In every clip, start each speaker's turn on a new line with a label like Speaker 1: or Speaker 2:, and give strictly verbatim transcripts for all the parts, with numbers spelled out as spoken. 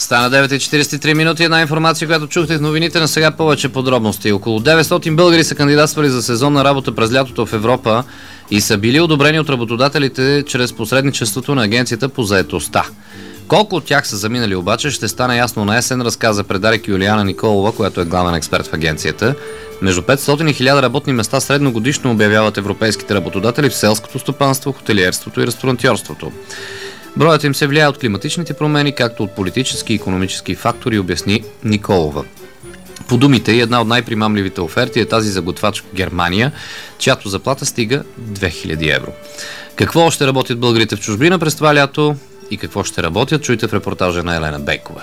Speaker 1: Стана девет и четирийсет и три минути. Една информация, която чухте в новините, на сега повече подробности. Около деветстотин българи са кандидатствали за сезонна работа през лятото в Европа и са били одобрени от работодателите чрез посредничеството на Агенцията по заетостта. Колко от тях са заминали обаче, ще стане ясно на есен, разказа предарик Юлиана Николова, която е главен експерт в агенцията. Между петстотин и хиляда работни места средногодишно обявяват европейските работодатели в селското стопанство, хотелиерството и ресторантьорството. Броят им се влияе от климатичните промени, както от политически и икономически фактори, обясни Николова. По думите й, една от най-примамливите оферти е тази за готвач в Германия, чиято заплата стига две хиляди евро. Какво още работят българите в чужбина през това лято и какво ще работят, чуйте в репортажа на Елена Бейкова.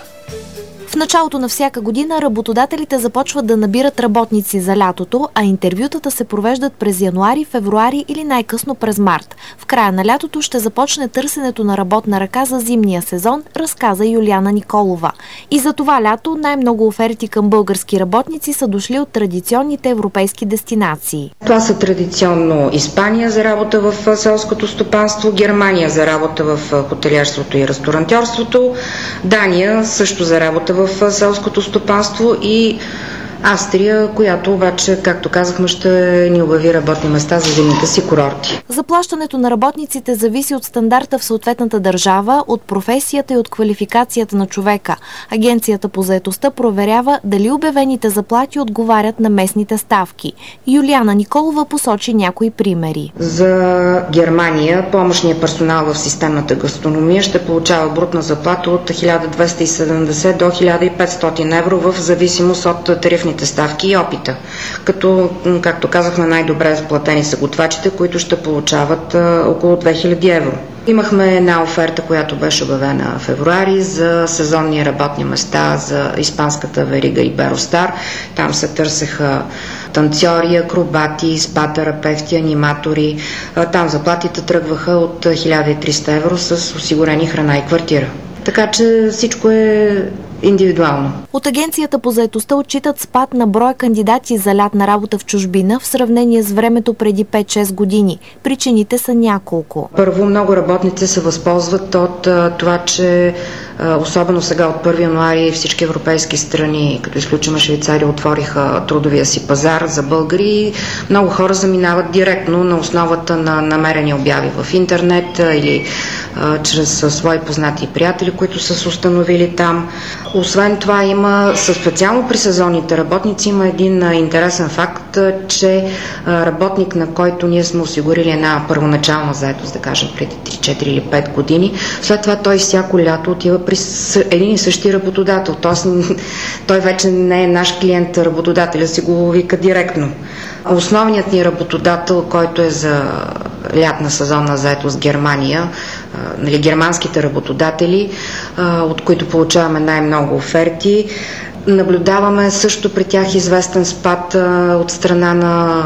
Speaker 2: В началото на всяка година работодателите започват да набират работници за лятото, а интервютата се провеждат през януари, февруари или най-късно през март. В края на лятото ще започне търсенето на работна ръка за зимния сезон, разказа Юлиана Николова. И за това лято най-много оферти към български работници са дошли от традиционните европейски дестинации.
Speaker 3: Това са традиционно Испания за работа в селското стопанство, Германия за работа в хотелиерството и ресторантьорството, Дания също за работа в селското стопанство и Австрия, която обаче, както казахме, ще ни обяви работни места за зимните си курорти.
Speaker 2: Заплащането на работниците зависи от стандарта в съответната държава, от професията и от квалификацията на човека. Агенцията по заетостта проверява дали обявените заплати отговарят на местните ставки. Юлиана Николова посочи някои примери.
Speaker 3: За Германия помощният персонал в системната гастрономия ще получава брутна заплата от хиляда двеста и седемдесет до хиляда и петстотин евро в зависимост от тарифните ставки и опита. Като, както казахме, най-добре изплатени са готвачите, които ще получават а, около две хиляди евро. Имахме една оферта, която беше обявена в февруари за сезонни работни места за испанската верига Иберостар. Там се търсеха танцори, акробати, спа-терапевти, аниматори. Там заплатите тръгваха от хиляда и триста евро с осигурени храна и квартира. Така че всичко е индивидуално.
Speaker 2: От Агенцията по заетостта отчитат спад на броя кандидати за лятна работа в чужбина в сравнение с времето преди пет-шест години. Причините са няколко.
Speaker 3: Първо, много работници се възползват от а, това, че а, особено сега от първи януари всички европейски страни, като изключим Швейцария, отвориха трудовия си пазар за българи. Много хора заминават директно на основата на намерени обяви в интернет а, или а, чрез а, свои познати и приятели, които са се установили там. Освен това, има специално при сезонните работници има един интересен факт, че работник, на който ние сме осигурили една първоначална заетост, да кажем преди три-четири или пет години, след това той всяко лято отива при един и същи работодател. Тоест, той вече не е наш клиент, работодателя си го вика директно. Основният ни работодател, който е за лятна сезонна заетост Германия, нали, германските работодатели, от които получаваме най-много оферти, наблюдаваме също при тях известен спад от страна на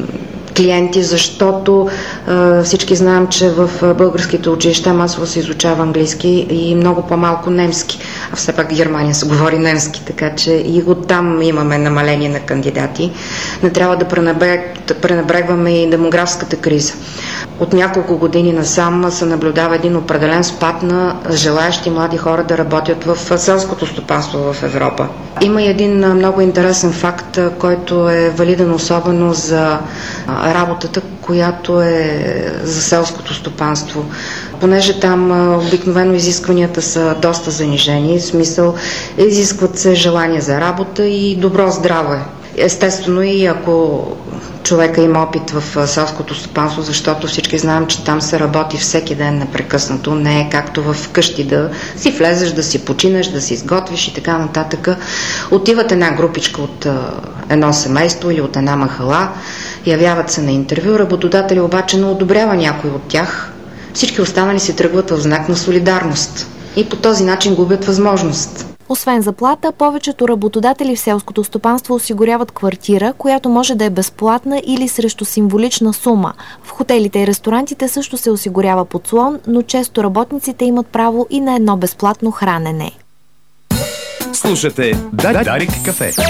Speaker 3: клиенти, защото а, всички знаем, че в българските училища масово се изучава английски и много по-малко немски. А все пак в Германия се говори немски, така че и оттам имаме намаление на кандидати. Не трябва да пренебрегваме и демографската криза. От няколко години насам се наблюдава един определен спад на желаящи млади хора да работят в селското стопанство в Европа. Има и един много интересен факт, който е валиден особено за работата, която е за селското стопанство. Понеже там обикновено изискванията са доста занижени, в смисъл изискват се желание за работа и добро здраве. Естествено и ако човека има опит в селското стопанство, защото всички знаем, че там се работи всеки ден непрекъснато, не е както в къщи да си влезеш, да си починеш, да си изготвиш и така нататък. Отиват една групичка от едно семейство или от една махала, явяват се на интервю, работодателя обаче не одобрява някой от тях. Всички останали си тръгват в знак на солидарност и по този начин губят възможност.
Speaker 2: Освен заплата, повечето работодатели в селското стопанство осигуряват квартира, която може да е безплатна или срещу символична сума. В хотелите и ресторантите също се осигурява подслон, но често работниците имат право и на едно безплатно хранене.
Speaker 4: Слушате Дарик кафе.